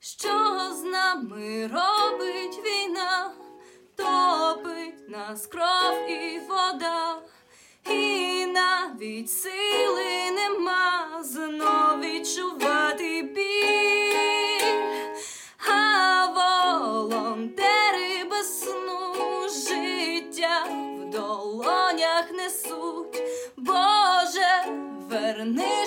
Що з нами робить війна? Топить нас кров і вода, і навіть сили нема знов відчувати біль. А волонтери без сну життя в долонях несуть. Боже, верни